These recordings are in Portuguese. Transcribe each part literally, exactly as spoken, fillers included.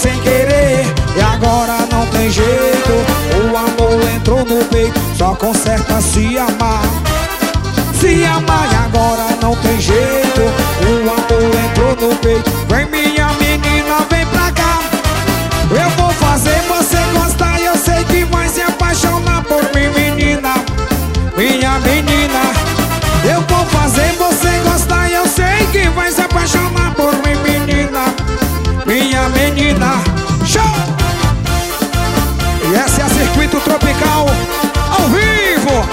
sem querer e agora não tem jeito. O amor entrou no peito, só conserta se amar. Se amar e agora não tem jeito. O amor entrou no peito. Vem minha menina, vem pra cá. Eu vou fazer você gostar e eu sei que vai se apaixonar por mim, menina. Minha menina, eu vou fazer você gostar e eu sei que vai se apaixonar por mim, menina. Minha menina, show! E esse é a Circuito Tropical ao vivo.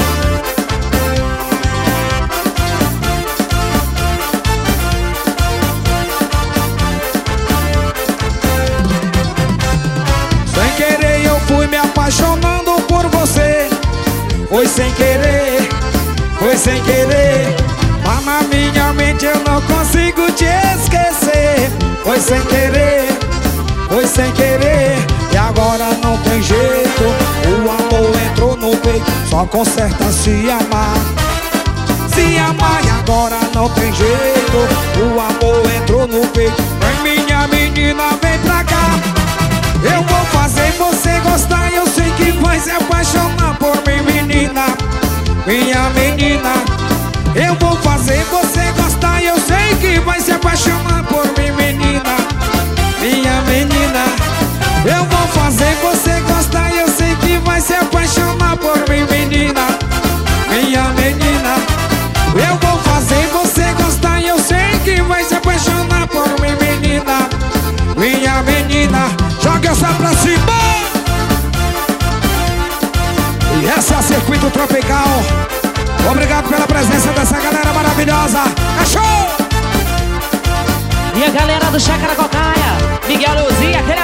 Sem querer eu fui me apaixonando por você. Foi sem querer, foi sem querer. Mas na minha mente eu não consigo te esquecer. Foi sem querer, foi sem querer. E agora não tem jeito. O amor entrou no peito, só conserta se amar. Se amar e agora não tem jeito. O amor entrou no peito. Vem minha menina, vem pra cá. Eu vou fazer você gostar e eu sei que vai se apaixonar por mim, menina. Minha menina, eu vou fazer você gostar e eu sei que vai se apaixonar por mim, menina. Minha menina, eu vou fazer você gostar e eu sei que vai se apaixonar por mim, menina. Minha menina, eu vou fazer você gostar e eu sei que vai se apaixonar por mim, menina. Minha menina, joga essa pra cima. E essa é a Circuito Tropical. Obrigado pela presença dessa galera maravilhosa. É show! E a galera do Chácara Cocaia, Miguel Luzia,